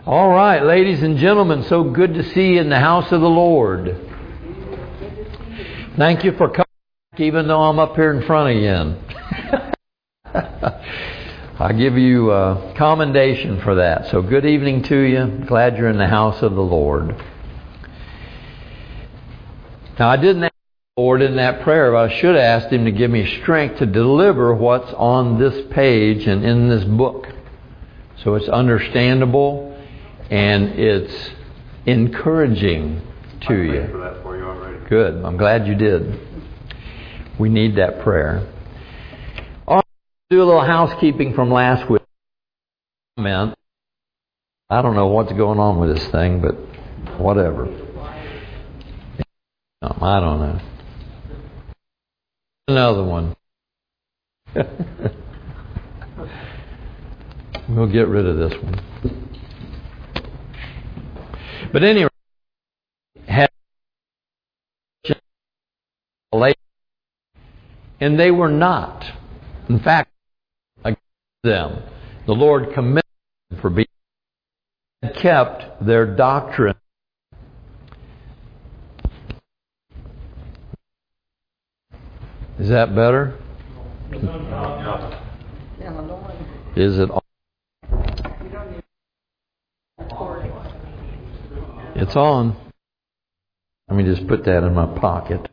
All right, ladies and gentlemen, so good to see you in the house of the Lord. Thank you for coming, even though I'm up here in front again. I give you commendation for that. So good evening to you. Glad you're in the house of the Lord. Now, I didn't ask the Lord in that prayer, but I should have asked Him to give me strength to deliver what's on this page and in this book. So it's understandable and it's encouraging to you. I prayed for that for you already. Good. I'm glad you did. We need that prayer. All right, do a little housekeeping from last week. I don't know what's going on with this thing, but whatever. I don't know. Another one. We'll get rid of this one. But anyway, and they were not. In fact, against them, the Lord commended them for being kept their doctrine. Is that better? Is it? It's on. Let me just put that in my pocket.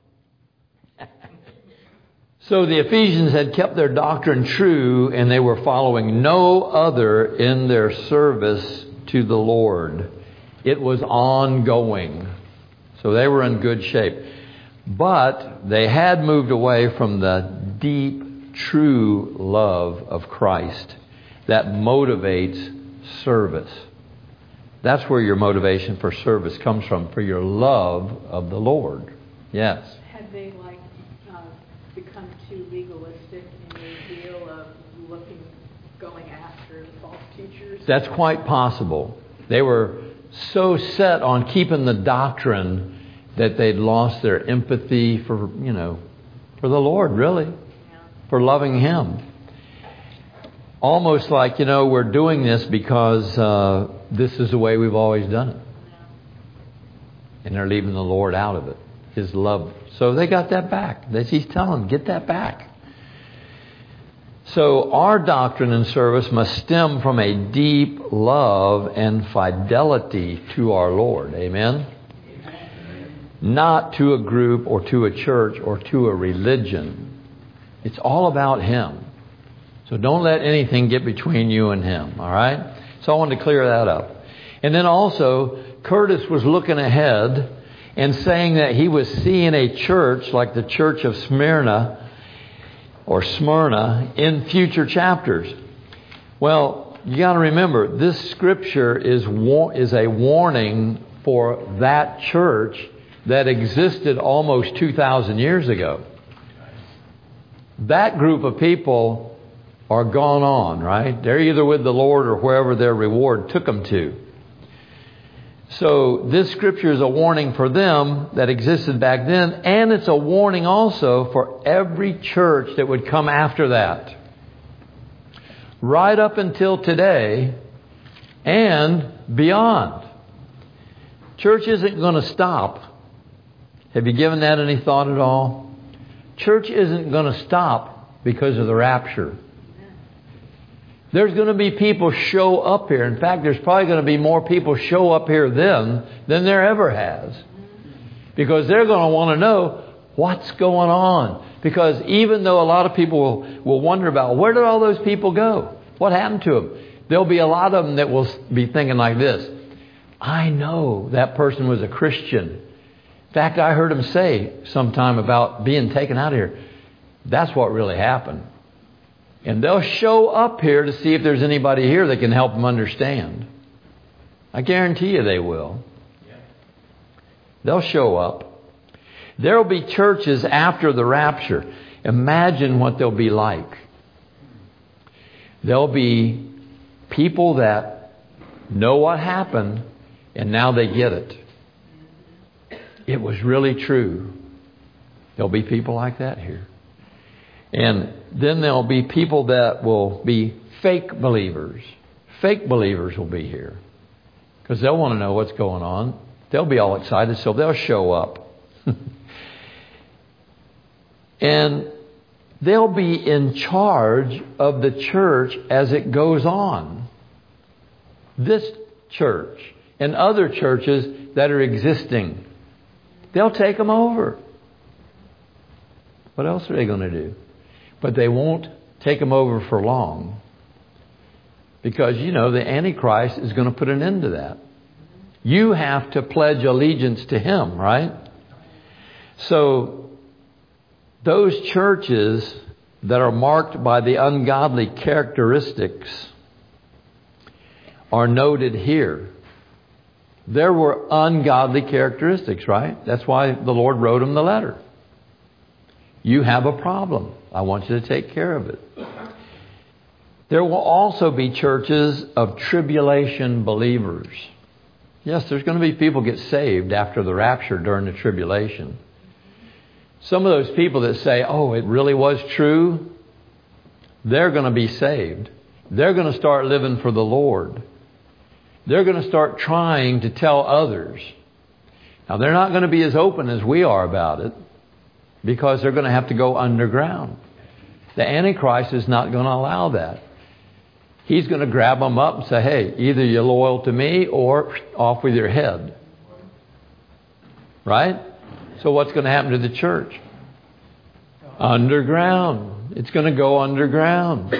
So the Ephesians had kept their doctrine true, and they were following no other in their service to the Lord. It was ongoing. So they were in good shape. But they had moved away from the deep, true love of Christ that motivates service. That's where your motivation for service comes from, for your love of the Lord. Yes. Had they become too legalistic in their deal of going after the false teachers? That's quite possible. They were so set on keeping the doctrine that they'd lost their empathy for the Lord, really, for loving Him. Almost like, we're doing this because this is the way we've always done it. And they're leaving the Lord out of it, His love. So they got that back. He's telling them, get that back. So our doctrine and service must stem from a deep love and fidelity to our Lord. Amen? Not to a group or to a church or to a religion. It's all about Him. So don't let anything get between you and Him. All right? So I wanted to clear that up. And then also, Curtis was looking ahead and saying that he was seeing a church like the church of Smyrna in future chapters. Well, you got to remember, this scripture is a warning for that church that existed almost 2,000 years ago. That group of people are gone on, right? They're either with the Lord or wherever their reward took them to. So this scripture is a warning for them that existed back then, and it's a warning also for every church that would come after that. Right up until today and beyond. Church isn't going to stop. Have you given that any thought at all? Church isn't going to stop because of the rapture. There's going to be people show up here. In fact, there's probably going to be more people show up here then than there ever has. Because they're going to want to know what's going on. Because even though a lot of people will wonder about where did all those people go? What happened to them? There'll be a lot of them that will be thinking like this. I know that person was a Christian. In fact, I heard him say sometime about being taken out of here. That's what really happened. And they'll show up here to see if there's anybody here that can help them understand. I guarantee you they will. They'll show up. There will be churches after the rapture. Imagine what they'll be like. There'll be people that know what happened and now they get it. It was really true. There'll be people like that here. And then there'll be people that will be fake believers. Fake believers will be here. because they'll want to know what's going on. They'll be all excited, so they'll show up. And they'll be in charge of the church as it goes on. This church and other churches that are existing, they'll take them over. What else are they going to do? But they won't take them over for long. Because, the Antichrist is going to put an end to that. You have to pledge allegiance to him, right? So, those churches that are marked by the ungodly characteristics are noted here. There were ungodly characteristics, right? That's why the Lord wrote them the letter. You have a problem. I want you to take care of it. There will also be churches of tribulation believers. Yes, there's going to be people get saved after the rapture during the tribulation. Some of those people that say, oh, it really was true, they're going to be saved. They're going to start living for the Lord. They're going to start trying to tell others. Now, they're not going to be as open as we are about it because they're going to have to go underground. The Antichrist is not going to allow that. He's going to grab them up and say, hey, either you're loyal to me or off with your head. Right? So what's going to happen to the church? Underground. It's going to go underground.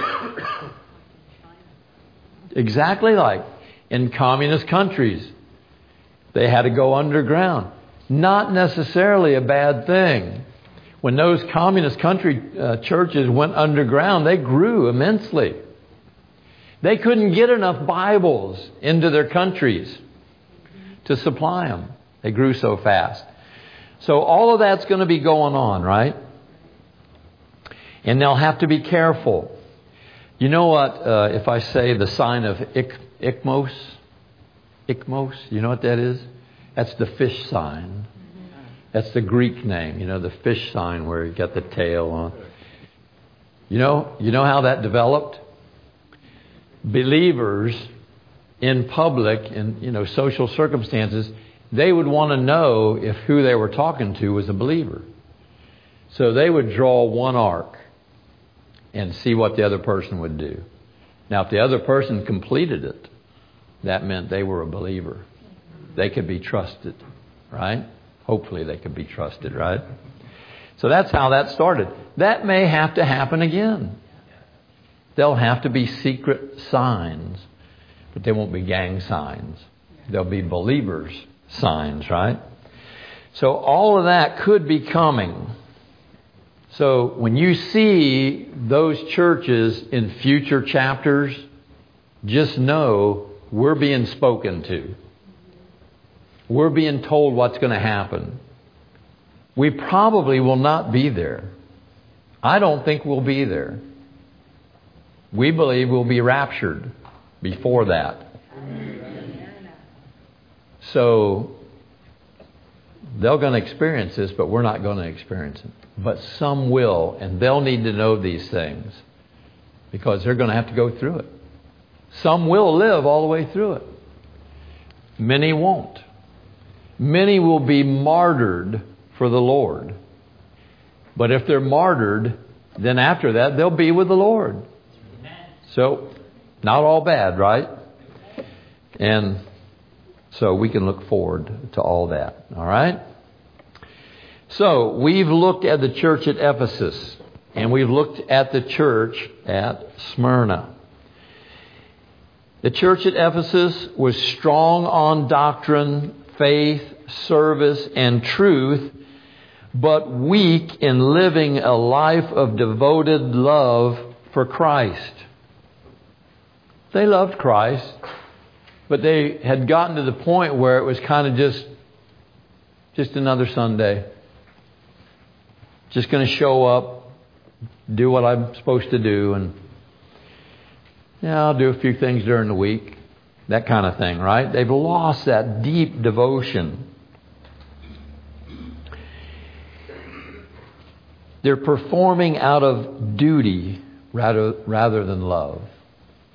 Exactly like in communist countries. They had to go underground. Not necessarily a bad thing. When those communist country churches went underground, they grew immensely. They couldn't get enough Bibles into their countries to supply them. They grew so fast. So all of that's going to be going on, right? And they'll have to be careful. You know what? If I say the sign of Ichmos, you know what that is? That's the fish sign. That's the Greek name, the fish sign where you got the tail on. You know how that developed? Believers in public, in social circumstances, they would want to know if who they were talking to was a believer. So they would draw one arc and see what the other person would do. Now, if the other person completed it, that meant they were a believer. They could be trusted, right? Hopefully they could be trusted, right? So that's how that started. That may have to happen again. There'll have to be secret signs, but they won't be gang signs. There'll be believers' signs, right? So all of that could be coming. So when you see those churches in future chapters, just know we're being spoken to. We're being told what's going to happen. We probably will not be there. I don't think we'll be there. We believe we'll be raptured before that. So they're going to experience this, but we're not going to experience it. But some will, and they'll need to know these things because they're going to have to go through it. Some will live all the way through it. Many won't. Many will be martyred for the Lord. But if they're martyred, then after that, they'll be with the Lord. So, not all bad, right? And so we can look forward to all that. All right? So, we've looked at the church at Ephesus. And we've looked at the church at Smyrna. The church at Ephesus was strong on doctrine, faith, service, and truth, but weak in living a life of devoted love for Christ. They loved Christ, but they had gotten to the point where it was kind of just another Sunday. Just going to show up, do what I'm supposed to do, and I'll do a few things during the week. That kind of thing, right? They've lost that deep devotion. They're performing out of duty rather than love.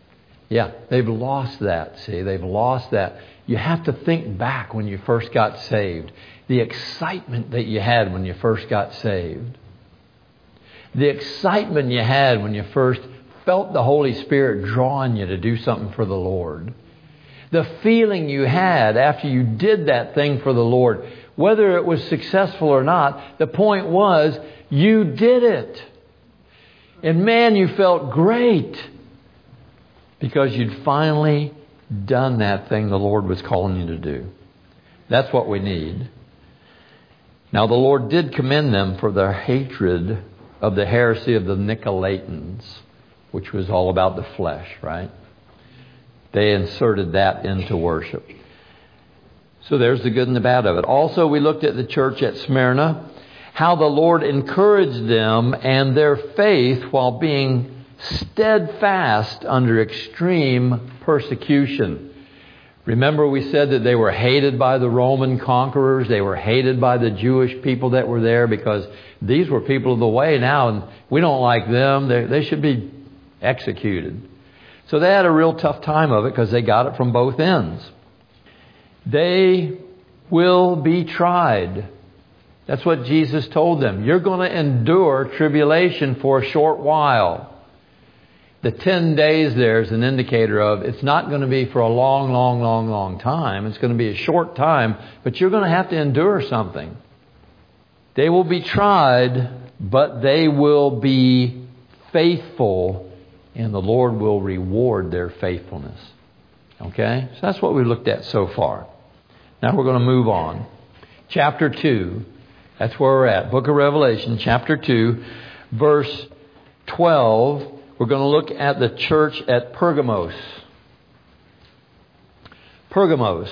Yeah, they've lost that. See, they've lost that. You have to think back when you first got saved. The excitement that you had when you first got saved. The excitement you had when you first felt the Holy Spirit drawing you to do something for the Lord. The feeling you had after you did that thing for the Lord. Whether it was successful or not, the point was you did it. And man, you felt great. Because you'd finally done that thing the Lord was calling you to do. That's what we need. Now the Lord did commend them for their hatred of the heresy of the Nicolaitans, which was all about the flesh, right? They inserted that into worship. So there's the good and the bad of it. Also, we looked at the church at Smyrna, how the Lord encouraged them and their faith while being steadfast under extreme persecution. Remember, we said that they were hated by the Roman conquerors. They were hated by the Jewish people that were there because these were people of the way now, and we don't like them. They should be executed. So they had a real tough time of it because they got it from both ends. They will be tried. That's what Jesus told them. You're going to endure tribulation for a short while. The 10 days there is an indicator of it's not going to be for a long time. It's going to be a short time, but you're going to have to endure something. They will be tried, but they will be faithful, and the Lord will reward their faithfulness. Okay? So that's what we looked at so far. Now we're going to move on. Chapter 2. That's where we're at. Book of Revelation, chapter 2, verse 12. We're going to look at the church at Pergamos. Pergamos.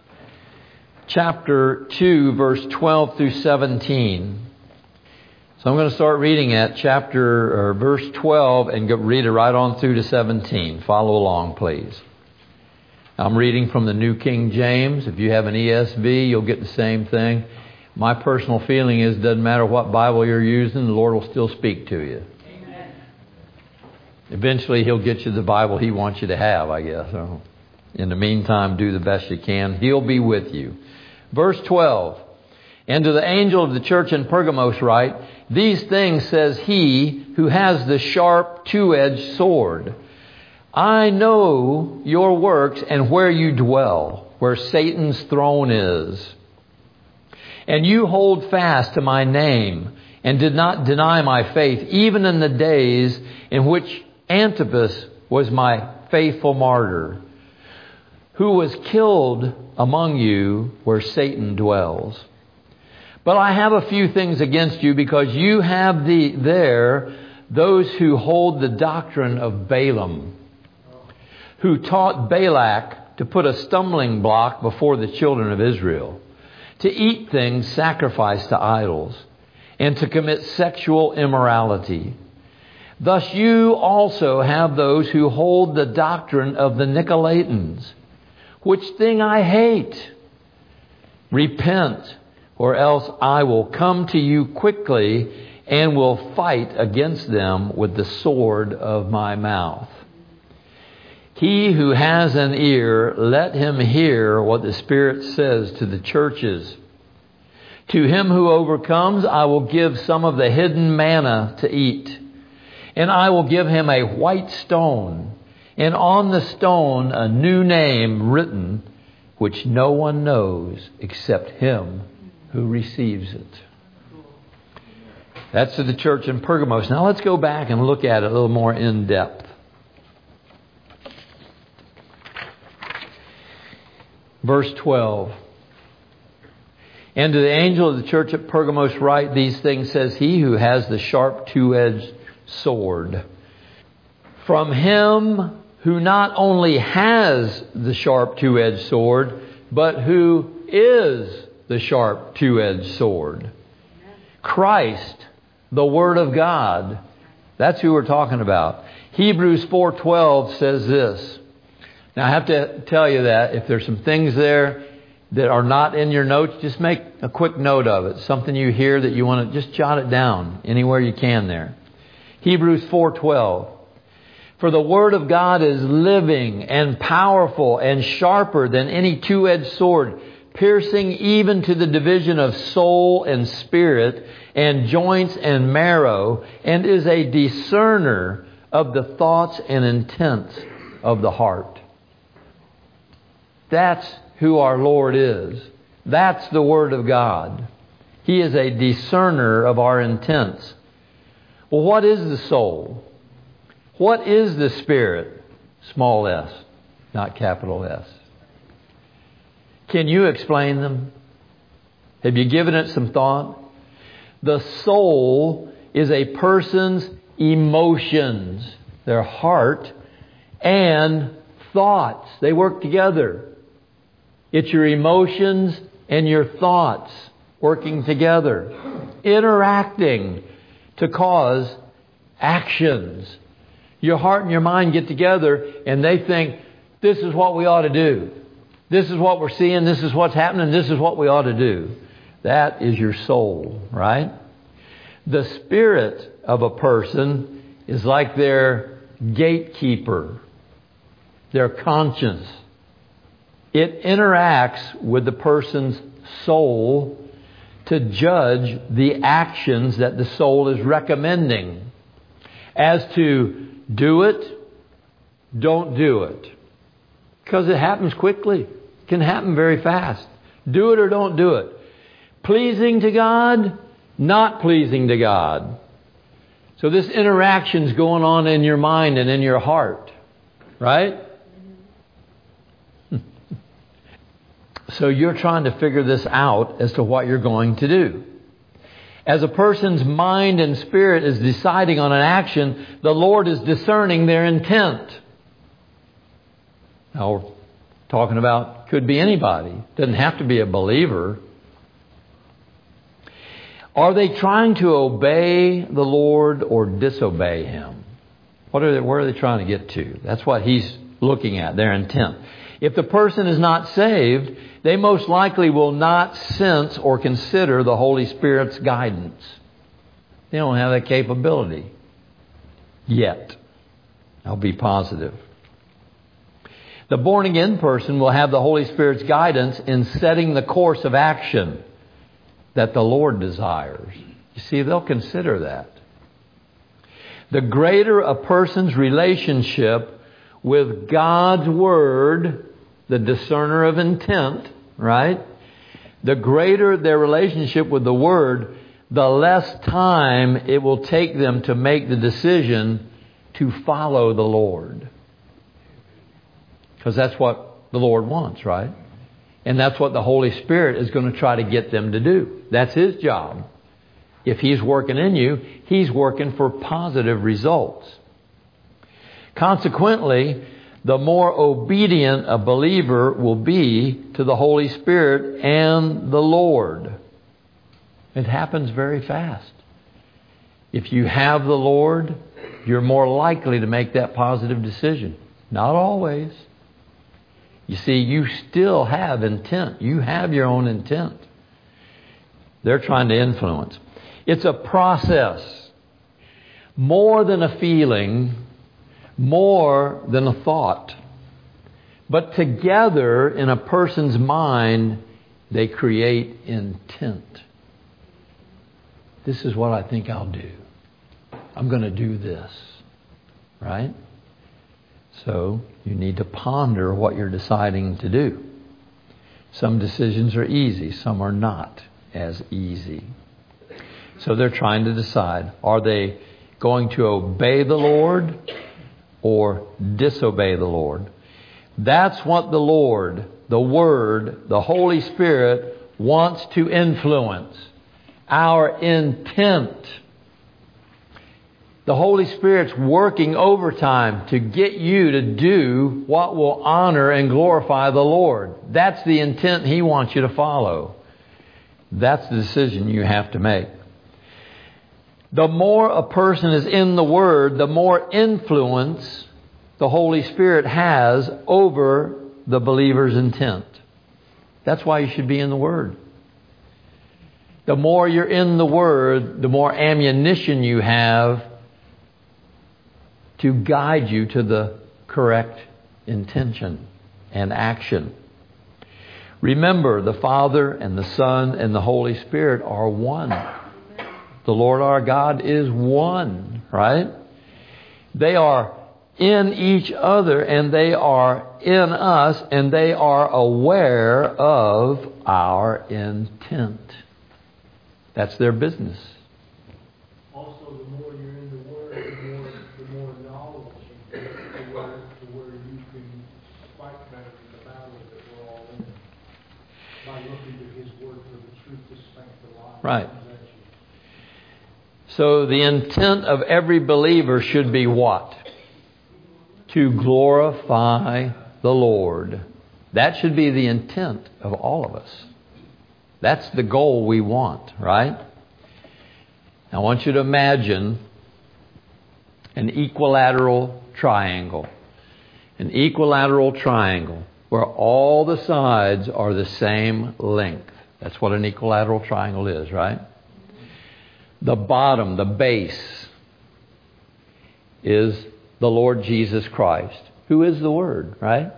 Chapter 2, verse 12 through 17. So I'm going to start reading at verse 12 and read it right on through to 17. Follow along, please. I'm reading from the New King James. If you have an ESV, you'll get the same thing. My personal feeling is it doesn't matter what Bible you're using, the Lord will still speak to you. Amen. Eventually, He'll get you the Bible He wants you to have, I guess. So in the meantime, do the best you can. He'll be with you. Verse 12. And to the angel of the church in Pergamos write, these things says He who has the sharp two-edged sword. I know your works and where you dwell, where Satan's throne is. And you hold fast to my name and did not deny my faith, even in the days in which Antipas was my faithful martyr, who was killed among you where Satan dwells. But I have a few things against you, because you have there those who hold the doctrine of Balaam, who taught Balak to put a stumbling block before the children of Israel, to eat things sacrificed to idols, and to commit sexual immorality. Thus you also have those who hold the doctrine of the Nicolaitans, which thing I hate. Repent, or else I will come to you quickly and will fight against them with the sword of my mouth. He who has an ear, let him hear what the Spirit says to the churches. To him who overcomes, I will give some of the hidden manna to eat. And I will give him a white stone, and on the stone a new name written, which no one knows except him who receives it. That's to the church in Pergamos. Now let's go back and look at it a little more in depth. Verse 12. And to the angel of the church at Pergamos write, these things says He who has the sharp two-edged sword. From Him who not only has the sharp two-edged sword, but who is the sharp two-edged sword. Christ, the Word of God. That's who we're talking about. Hebrews 4:12 says this. Now I have to tell you that if there's some things there that are not in your notes, just make a quick note of it. Something you hear that you want to just jot it down anywhere you can there. Hebrews 4:12. For the Word of God is living and powerful and sharper than any two-edged sword, piercing even to the division of soul and spirit and joints and marrow, and is a discerner of the thoughts and intents of the heart. That's who our Lord is. That's the Word of God. He is a discerner of our intents. Well, what is the soul? What is the spirit? Small s, not capital S. Can you explain them? Have you given it some thought? The soul is a person's emotions, their heart, and thoughts. They work together. It's your emotions and your thoughts working together, interacting to cause actions. Your heart and your mind get together and they think, this is what we ought to do. This is what we're seeing. This is what's happening. This is what we ought to do. That is your soul, right? The spirit of a person is like their gatekeeper, their conscience. It interacts with the person's soul to judge the actions that the soul is recommending as to do it, don't do it. Because it happens quickly. It can happen very fast. Do it or don't do it. Pleasing to God, not pleasing to God. So this interaction's going on in your mind and in your heart. Right? So you're trying to figure this out as to what you're going to do. As a person's mind and spirit is deciding on an action, the Lord is discerning their intent. Now, we're talking about, could be anybody. Doesn't have to be a believer. Are they trying to obey the Lord or disobey Him? Where are they trying to get to? That's what He's looking at, their intent. If the person is not saved, they most likely will not sense or consider the Holy Spirit's guidance. They don't have that capability yet. I'll be positive. The born-again person will have the Holy Spirit's guidance in setting the course of action that the Lord desires. You see, they'll consider that. The greater a person's relationship with God's Word, the discerner of intent, right? The greater their relationship with the Word, the less time it will take them to make the decision to follow the Lord. Because that's what the Lord wants, right? And that's what the Holy Spirit is going to try to get them to do. That's His job. If He's working in you, He's working for positive results. Consequently, the more obedient a believer will be to the Holy Spirit and the Lord. It happens very fast. If you have the Lord, you're more likely to make that positive decision. Not always. You see, you still have intent. You have your own intent. They're trying to influence. It's a process. More than a feeling, more than a thought. But together in a person's mind, they create intent. This is what I think I'll do. I'm going to do this. Right? So you need to ponder what you're deciding to do. Some decisions are easy. Some are not as easy. So they're trying to decide, are they going to obey the Lord or disobey the Lord? That's what the Lord, the Word, the Holy Spirit wants to influence. Our intent. The Holy Spirit's working overtime to get you to do what will honor and glorify the Lord. That's the intent He wants you to follow. That's the decision you have to make. The more a person is in the Word, the more influence the Holy Spirit has over the believer's intent. That's why you should be in the Word. The more you're in the Word, the more ammunition you have to guide you to the correct intention and action. Remember, the Father and the Son and the Holy Spirit are one. The Lord our God is one, right? They are in each other and they are in us and they are aware of our intent. That's their business. Also, the more you're in the Word, the more knowledge you get to where you can fight better in the battles that we're all in by looking to His Word for the truth to strengthen the life. Right. So the intent of every believer should be what? To glorify the Lord. That should be the intent of all of us. That's the goal we want, right? Now, I want you to imagine an equilateral triangle. An equilateral triangle where all the sides are the same length. That's what an equilateral triangle is, right? The bottom, the base, is the Lord Jesus Christ, who is the Word, right?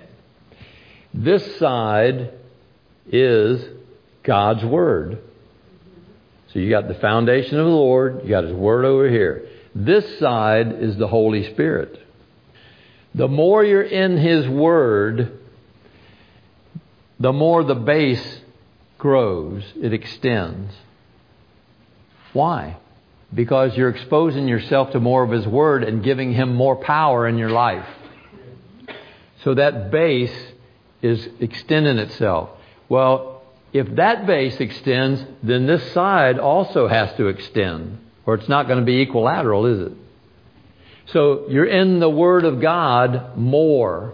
This side is God's Word. So you got the foundation of the Lord, you got His Word over here. This side is the Holy Spirit. The more you're in His Word, the more the base grows, it extends. Why? Because you're exposing yourself to more of His Word and giving Him more power in your life. So that base is extending itself. Well, if that base extends, then this side also has to extend, or it's not going to be equilateral, is it? So you're in the Word of God more.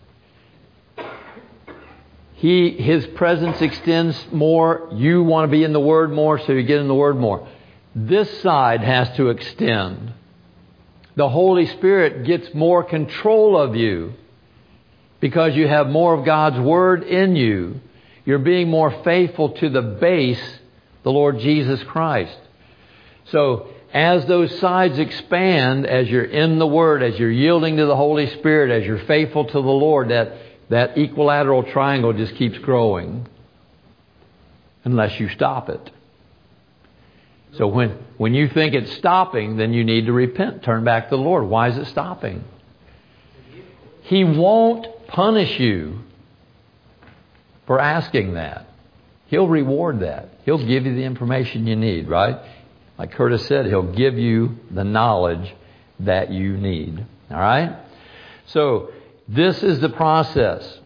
His presence extends more. You want to be in the Word more, so you get in the Word more. This side has to extend. The Holy Spirit gets more control of you because you have more of God's Word in you. You're being more faithful to the base, the Lord Jesus Christ. So as those sides expand, as you're in the Word, as you're yielding to the Holy Spirit, as you're faithful to the Lord, that equilateral triangle just keeps growing unless you stop it. So when you think it's stopping, then you need to repent. Turn back to the Lord. Why is it stopping? He won't punish you for asking that. He'll reward that. He'll give you the information you need, right? Like Curtis said, He'll give you the knowledge that you need. All right? So this is the process.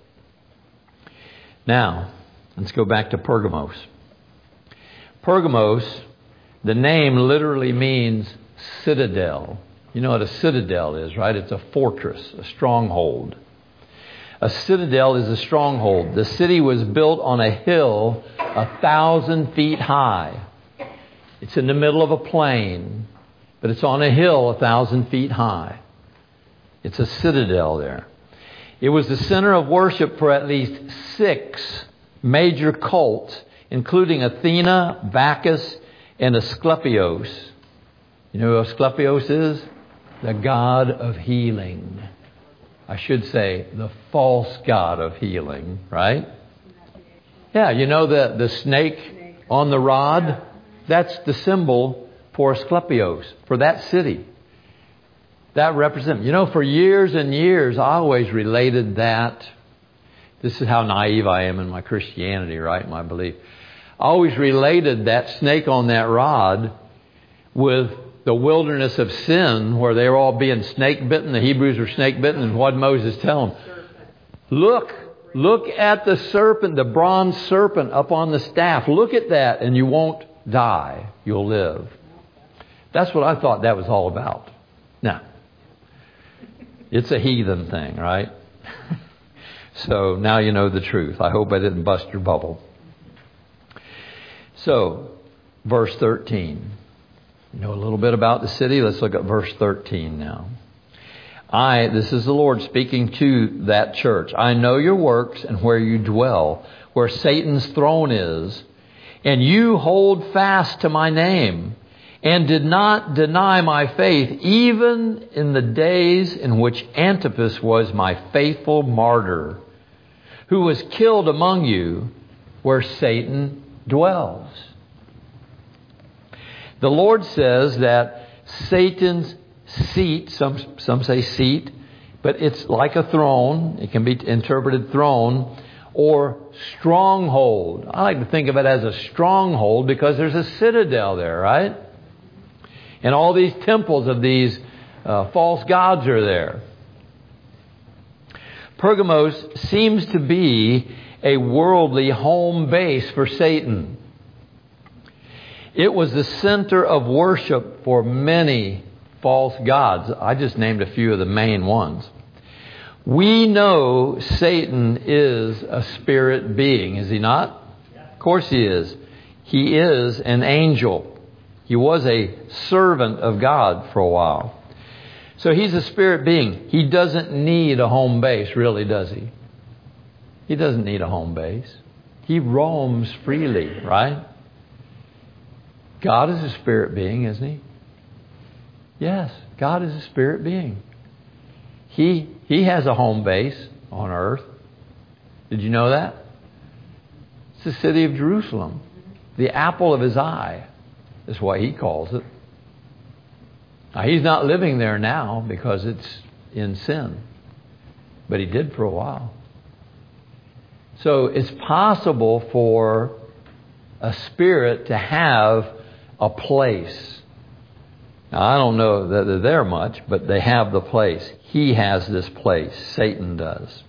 Now, let's go back to Pergamos. Pergamos, the name literally means citadel. You know what a citadel is, right? It's a fortress, a stronghold. A citadel is a stronghold. The city was built on a hill 1,000 feet high. It's in the middle of a plain, but it's on a hill 1,000 feet high. It's a citadel there. It was the center of worship for at least 6 major cults, including Athena, Bacchus, and Asclepios. You know who Asclepios is? The god of healing. I should say the false god of healing, right? Yeah, you know the snake on the rod? That's the symbol for Asclepios, for that city. That represents, for years and years, I always related that. This is how naive I am in my Christianity, right? My belief. I always related that snake on that rod with the wilderness of sin, where they were all being snake bitten. The Hebrews were snake bitten. And what did Moses tell them? Look at the serpent, the bronze serpent up on the staff. Look at that and you won't die. You'll live. That's what I thought that was all about. Now, it's a heathen thing, right? So now you know the truth. I hope I didn't bust your bubble. So, verse 13. You know a little bit about the city? Let's look at verse 13 now. This is the Lord speaking to that church. I know your works and where you dwell, where Satan's throne is. And you hold fast to my name and did not deny my faith, even in the days in which Antipas was my faithful martyr, who was killed among you, where Satan dwells. The Lord says that Satan's seat, some say seat, but it's like a throne. It can be interpreted throne or stronghold. I like to think of it as a stronghold because there's a citadel there, right? And all these temples of these false gods are there. Pergamos seems to be a worldly home base for Satan. It was the center of worship for many false gods. I just named a few of the main ones. We know Satan is a spirit being, is he not? Of course he is. He is an angel. He was a servant of God for a while. So he's a spirit being. He doesn't need a home base, really, does he? He doesn't need a home base. He roams freely, right? God is a spirit being, isn't he? Yes, God is a spirit being. He has a home base on earth. Did you know that? It's the city of Jerusalem. The apple of his eye is what he calls it. Now, he's not living there now because it's in sin. But he did for a while. So it's possible for a spirit to have a place. Now, I don't know that they're there much, but they have the place. He has this place. Satan does.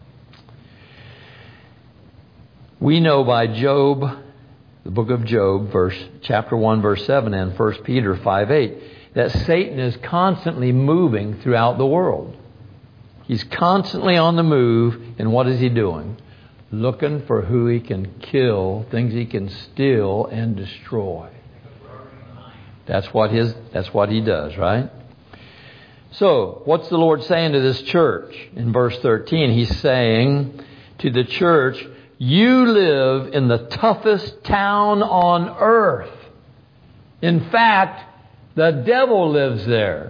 We know by Job, the book of Job, chapter 1, verse 7, and 1 Peter 5:8, that Satan is constantly moving throughout the world. He's constantly on the move, and what is he doing? Looking for who he can kill, things he can steal and destroy. That's what he does, right? So, what's the Lord saying to this church? In verse 13, He's saying to the church, you live in the toughest town on earth. In fact, the devil lives there.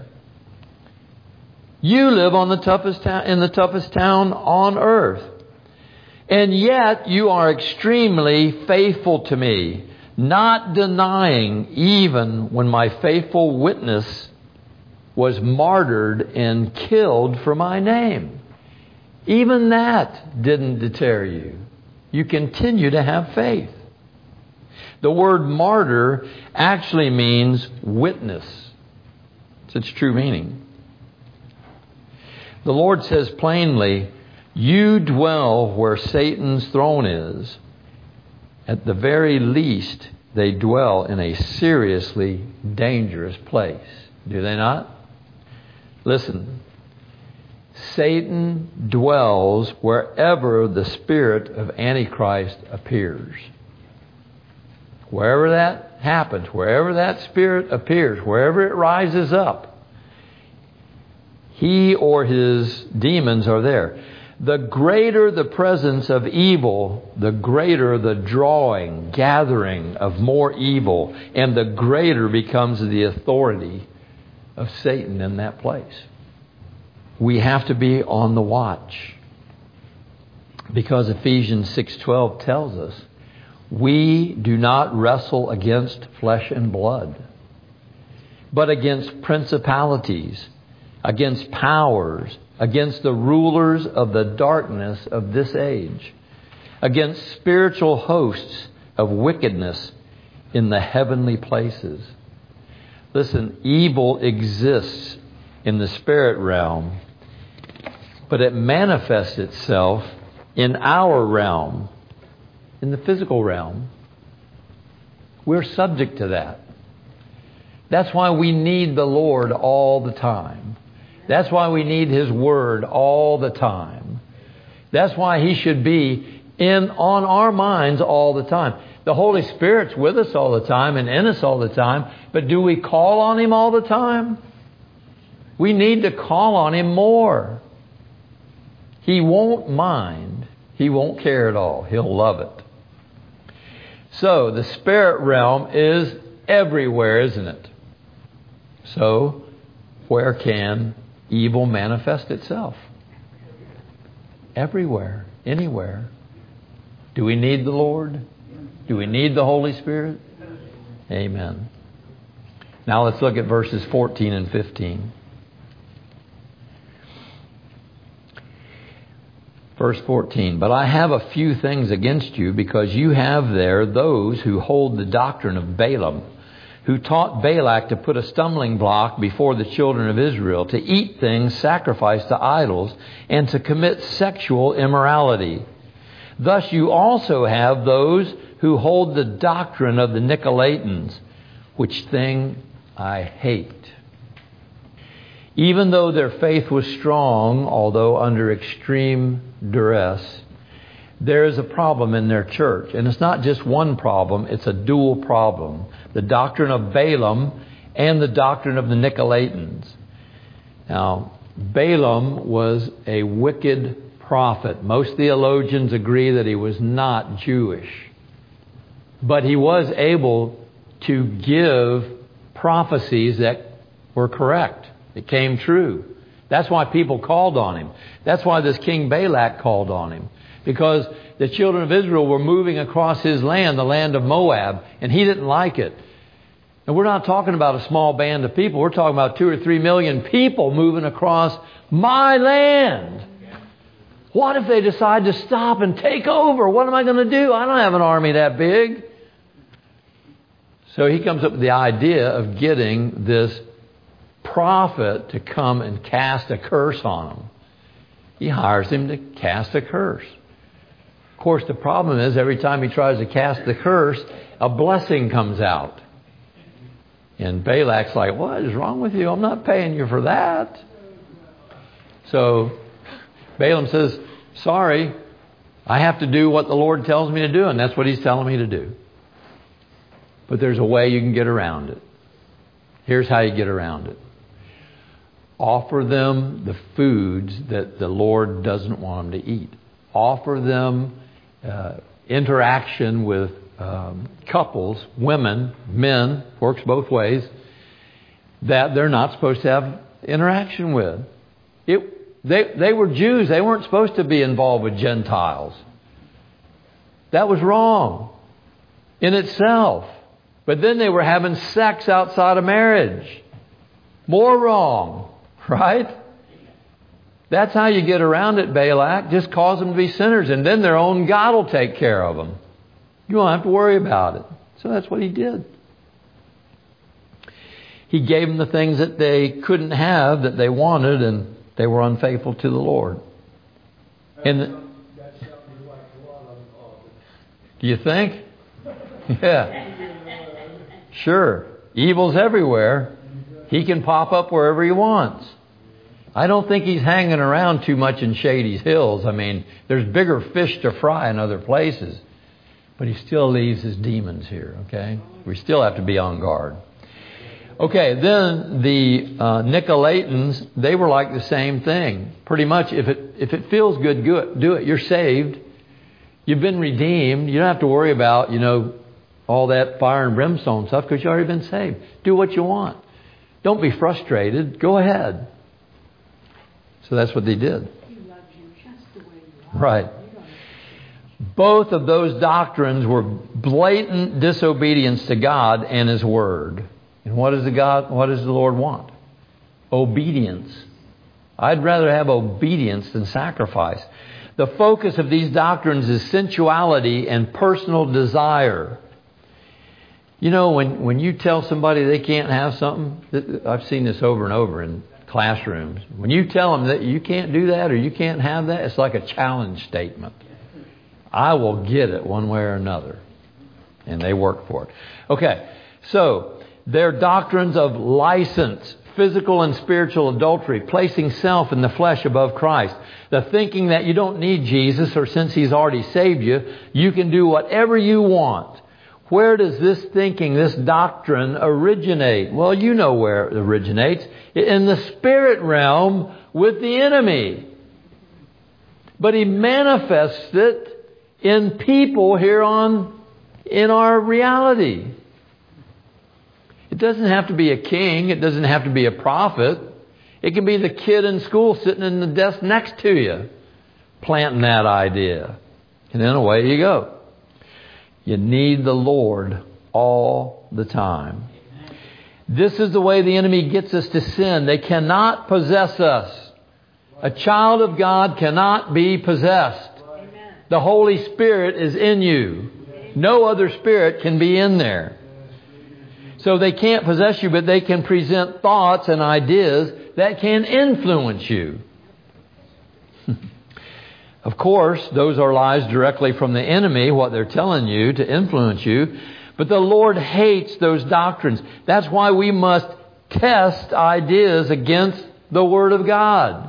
You live in the toughest town on earth. And yet you are extremely faithful to me, not denying even when my faithful witness was martyred and killed for my name. Even that didn't deter you. You continue to have faith. The word martyr actually means witness. It's its true meaning. The Lord says plainly, you dwell where Satan's throne is. At the very least, they dwell in a seriously dangerous place. Do they not? Listen, Satan dwells wherever the spirit of Antichrist appears. Wherever that happens, wherever that spirit appears, wherever it rises up, he or his demons are there. The greater the presence of evil, the greater the drawing, gathering of more evil, and the greater becomes the authority of Satan in that place. We have to be on the watch, because Ephesians 6:12 tells us we do not wrestle against flesh and blood, but against principalities, against powers, against the rulers of the darkness of this age, against spiritual hosts of wickedness in the heavenly places. Listen, evil exists in the spirit realm, but it manifests itself in our realm, in the physical realm. We're subject to that. That's why we need the Lord all the time. That's why we need His Word all the time. That's why He should be on our minds all the time. The Holy Spirit's with us all the time and in us all the time, but do we call on Him all the time? We need to call on Him more. He won't mind. He won't care at all. He'll love it. So, the spirit realm is everywhere, isn't it? So, where can evil manifest itself? Everywhere. Anywhere. Do we need the Lord? Do we need the Holy Spirit? Amen. Now let's look at verses 14 and 15. Verse 14, but I have a few things against you, because you have there those who hold the doctrine of Balaam, who taught Balak to put a stumbling block before the children of Israel, to eat things sacrificed to idols, and to commit sexual immorality. Thus you also have those who hold the doctrine of the Nicolaitans, which thing I hate. Even though their faith was strong, although under extreme duress, there is a problem in their church. And it's not just one problem, it's a dual problem. The doctrine of Balaam and the doctrine of the Nicolaitans. Now, Balaam was a wicked prophet. Most theologians agree that he was not Jewish. But he was able to give prophecies that were correct. It came true. That's why people called on him. That's why this King Balak called on him. Because the children of Israel were moving across his land, the land of Moab, and he didn't like it. And we're not talking about a small band of people. We're talking about 2 or 3 million people moving across my land. What if they decide to stop and take over? What am I going to do? I don't have an army that big. So he comes up with the idea of getting this prophet to come and cast a curse on them. He hires him to cast a curse. Of course, the problem is every time he tries to cast the curse, a blessing comes out. And Balak's like, what is wrong with you? I'm not paying you for that. So Balaam says, sorry, I have to do what the Lord tells me to do, and that's what he's telling me to do. But there's a way you can get around it. Here's how you get around it. Offer them the foods that the Lord doesn't want them to eat. Offer them interaction with couples, women, men, works both ways, that they're not supposed to have interaction with. They were Jews. They weren't supposed to be involved with Gentiles. That was wrong in itself. But then they were having sex outside of marriage. More wrong. Right? That's how you get around it, Balak. Just cause them to be sinners, and then their own God will take care of them. You won't have to worry about it. So that's what he did. He gave them the things that they couldn't have, that they wanted, and they were unfaithful to the Lord. And That sounded like a lot of do you think? Yeah. Sure. Evil's everywhere. He can pop up wherever he wants. I don't think he's hanging around too much in Shady's Hills. I mean, there's bigger fish to fry in other places. But he still leaves his demons here, okay? We still have to be on guard. Okay, then the Nicolaitans, they were like the same thing. Pretty much, if it feels good, do it. You're saved. You've been redeemed. You don't have to worry about, all that fire and brimstone stuff, because you've already been saved. Do what you want. Don't be frustrated. Go ahead. So that's what they did. He loves you just the way you are. Right. Both of those doctrines were blatant disobedience to God and His Word. And what does the Lord want? Obedience. I'd rather have obedience than sacrifice. The focus of these doctrines is sensuality and personal desire. When you tell somebody they can't have something, I've seen this over and over in classrooms. When you tell them that you can't do that or you can't have that, it's like a challenge statement. I will get it one way or another. And they work for it. Okay, so their doctrines of license, physical and spiritual adultery, placing self and the flesh above Christ, the thinking that you don't need Jesus, or since He's already saved you, you can do whatever you want. Where does this thinking, this doctrine originate? Well, you know where it originates. In the spirit realm with the enemy. But he manifests it in people here in our reality. It doesn't have to be a king. It doesn't have to be a prophet. It can be the kid in school sitting in the desk next to you, planting that idea. And then away you go. You need the Lord all the time. This is the way the enemy gets us to sin. They cannot possess us. A child of God cannot be possessed. The Holy Spirit is in you. No other spirit can be in there. So they can't possess you, but they can present thoughts and ideas that can influence you. Of course, those are lies directly from the enemy, what they're telling you to influence you. But the Lord hates those doctrines. That's why we must test ideas against the Word of God.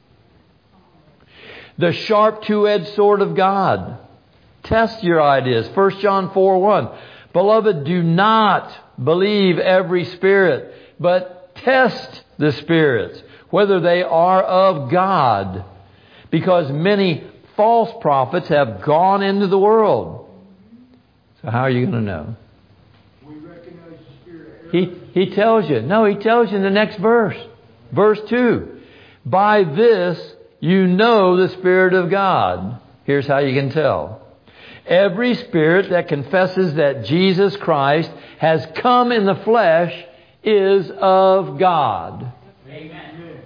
The sharp two-edged sword of God. Test your ideas. 1 John 4:1. Beloved, do not believe every spirit, but test the spirits, whether they are of God. Because many false prophets have gone into the world. So how are you going to know? We recognize the Spirit. He tells you. No, he tells you in the next verse. Verse 2. By this you know the Spirit of God. Here's how you can tell. Every spirit that confesses that Jesus Christ has come in the flesh is of God. Amen.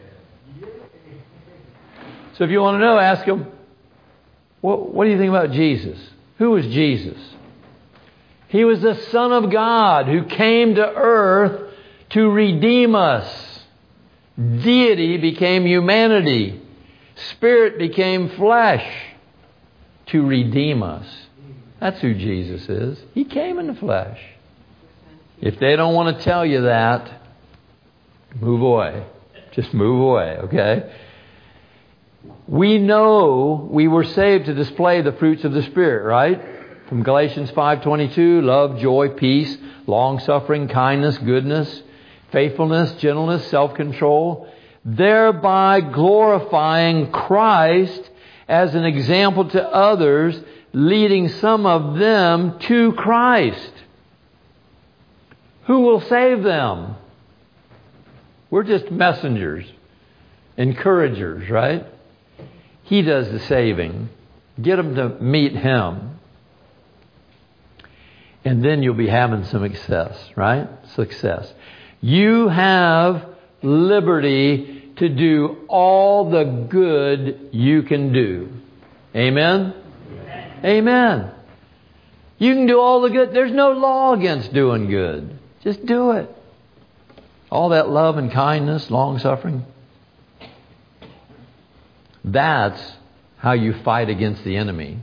So if you want to know, ask him, what do you think about Jesus? Who was Jesus? He was the Son of God who came to earth to redeem us. Deity became humanity. Spirit became flesh to redeem us. That's who Jesus is. He came in the flesh. If they don't want to tell you that, move away. Just move away, okay? We know we were saved to display the fruits of the Spirit, right? From Galatians 5:22, love, joy, peace, long-suffering, kindness, goodness, faithfulness, gentleness, self-control, thereby glorifying Christ as an example to others, leading some of them to Christ. Who will save them? We're just messengers, encouragers, right? He does the saving. Get them to meet Him. And then you'll be having some success, right? Success. You have liberty to do all the good you can do. Amen? Amen. You can do all the good. There's no law against doing good. Just do it. All that love and kindness, long-suffering. That's how you fight against the enemy.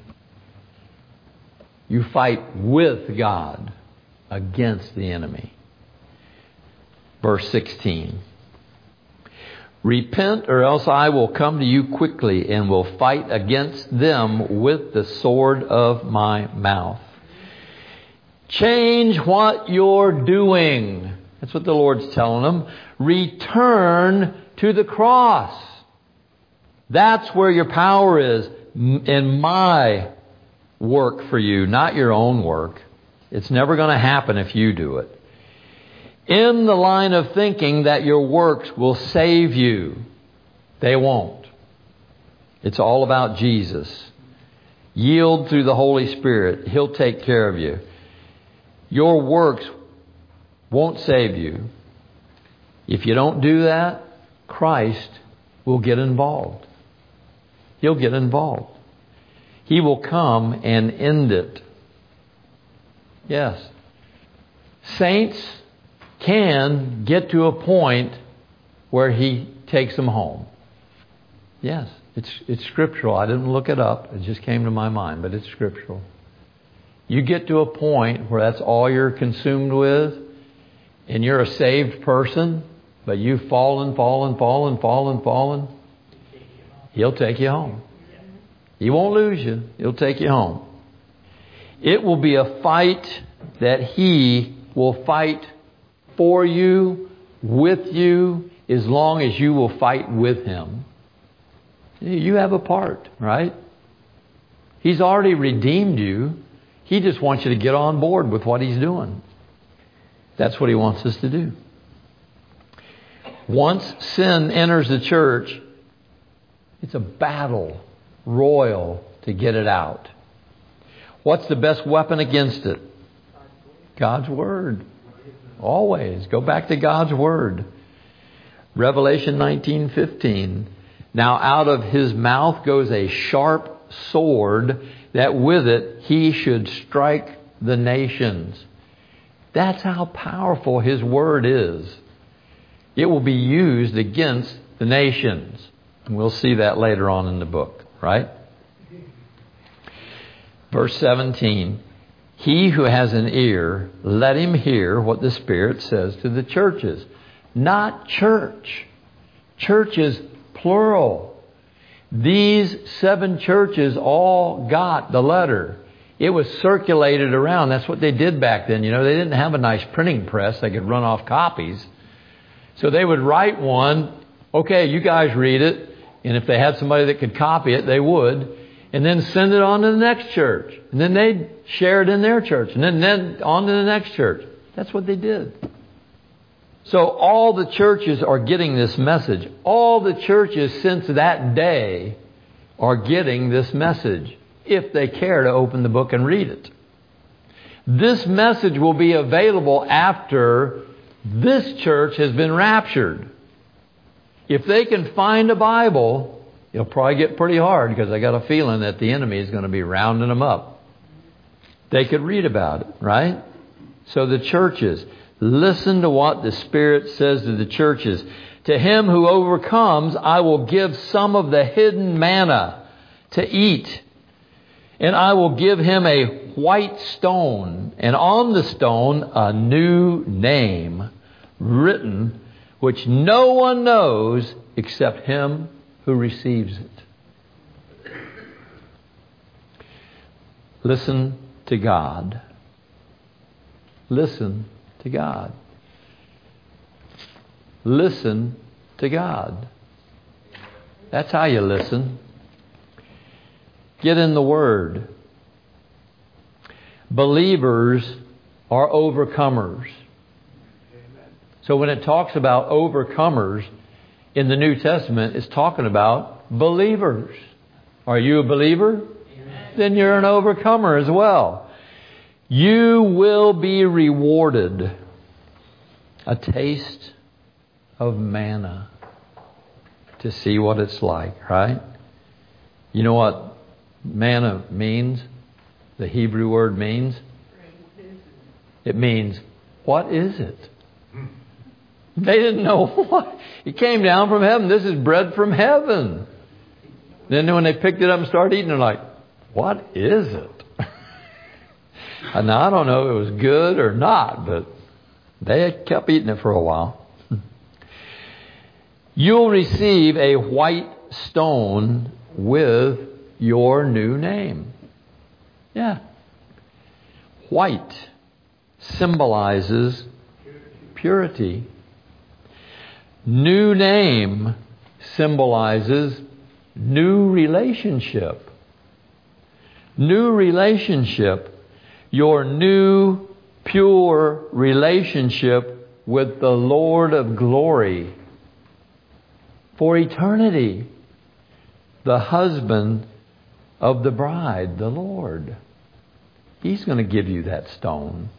You fight with God against the enemy. Verse 16. Repent, or else I will come to you quickly and will fight against them with the sword of my mouth. Change what you're doing. That's what the Lord's telling them. Return to the cross. That's where your power is, in my work for you, not your own work. It's never going to happen if you do it. In the line of thinking that your works will save you. They won't. It's all about Jesus. Yield through the Holy Spirit. He'll take care of you. Your works won't save you. If you don't do that, Christ will get involved. He'll get involved. He will come and end it. Yes. Saints can get to a point where He takes them home. Yes, it's scriptural. I didn't look it up. It just came to my mind, but it's scriptural. You get to a point where that's all you're consumed with, and you're a saved person, but you've fallen. He'll take you home. He won't lose you. He'll take you home. It will be a fight that He will fight for you, with you, as long as you will fight with Him. You have a part, right? He's already redeemed you. He just wants you to get on board with what He's doing. That's what He wants us to do. Once sin enters the church, it's a battle royal to get it out. What's the best weapon against it? God's Word. Always. Go back to God's Word. Revelation 19:15. Now out of His mouth goes a sharp sword, that with it He should strike the nations. That's how powerful His Word is. It will be used against the nations. And we'll see that later on in the book, right? Verse 17. He who has an ear, let him hear what the Spirit says to the churches. Not church. Church is plural. These 7 churches all got the letter. It was circulated around. That's what they did back then. You know, they didn't have a nice printing press. They could run off copies. So they would write one. Okay, you guys read it. And if they had somebody that could copy it, they would. And then send it on to the next church. And then they'd share it in their church. And then on to the next church. That's what they did. So all the churches are getting this message. All the churches since that day are getting this message, if they care to open the book and read it. This message will be available after this church has been raptured. If they can find a Bible, it'll probably get pretty hard, because I got a feeling that the enemy is going to be rounding them up. They could read about it, right? So the churches, listen to what the Spirit says to the churches. To him who overcomes, I will give some of the hidden manna to eat. And I will give him a white stone, and on the stone a new name written, which no one knows except him who receives it. Listen to God. Listen to God. Listen to God. That's how you listen. Get in the Word. Believers are overcomers. So when it talks about overcomers in the New Testament, it's talking about believers. Are you a believer? Amen. Then you're an overcomer as well. You will be rewarded. A taste of manna to see what it's like, right? You know what manna means? The Hebrew word means? It means, what is it? They didn't know what. It came down from heaven. This is bread from heaven. Then when they picked it up and started eating, they're like, what is it? And I don't know if it was good or not, but they kept eating it for a while. You'll receive a white stone with your new name. Yeah. White symbolizes purity. New name symbolizes new relationship. New relationship. Your new, pure relationship with the Lord of glory. For eternity. The husband of the bride, the Lord. He's going to give you that stone.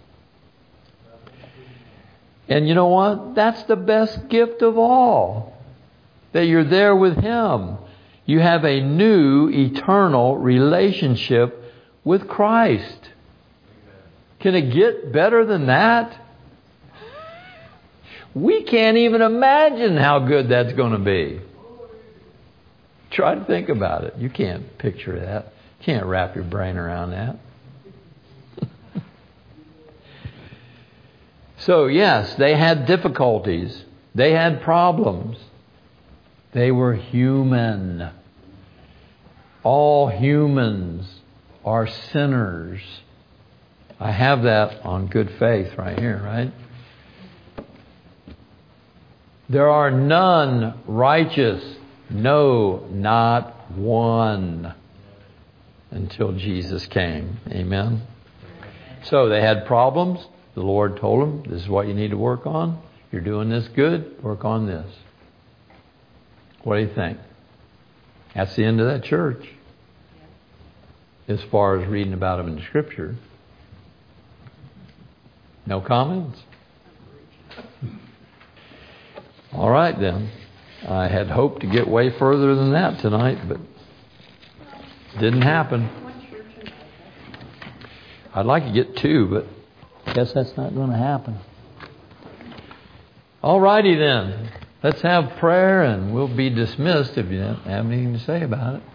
And you know what? That's the best gift of all. That you're there with Him. You have a new eternal relationship with Christ. Can it get better than that? We can't even imagine how good that's going to be. Try to think about it. You can't picture that. You can't wrap your brain around that. So yes, they had difficulties. They had problems. They were human. All humans are sinners. I have that on good faith right here, right? There are none righteous. No, not one. Until Jesus came. Amen. So they had problems. The Lord told them, this is what you need to work on. You're doing this good, work on this. What do you think? That's the end of that church. As far as reading about them in the Scripture. No comments? All right then. I had hoped to get way further than that tonight, but didn't happen. I'd like to get 2, but I guess that's not going to happen. All righty then. Let's have prayer and we'll be dismissed if you don't have anything to say about it.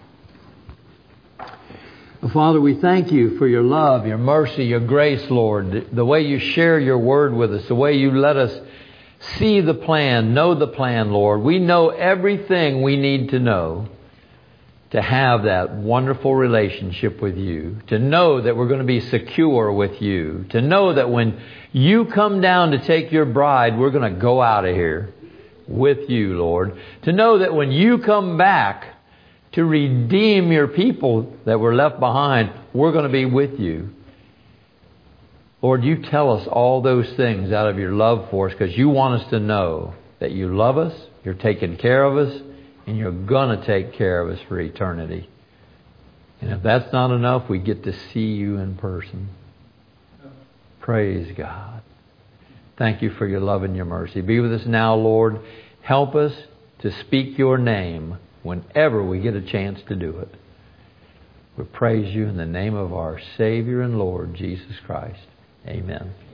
Father, we thank you for your love, your mercy, your grace, Lord. The way you share your word with us, the way you let us see the plan, know the plan, Lord. We know everything we need to know to have that wonderful relationship with you. To know that we're going to be secure with you. To know that when you come down to take your bride, we're going to go out of here with you, Lord. To know that when you come back to redeem your people that were left behind, we're going to be with you. Lord, you tell us all those things out of your love for us because you want us to know that you love us, you're taking care of us, and you're going to take care of us for eternity. And if that's not enough, we get to see you in person. Praise God. Thank you for your love and your mercy. Be with us now, Lord. Help us to speak your name whenever we get a chance to do it. We praise you in the name of our Savior and Lord, Jesus Christ. Amen.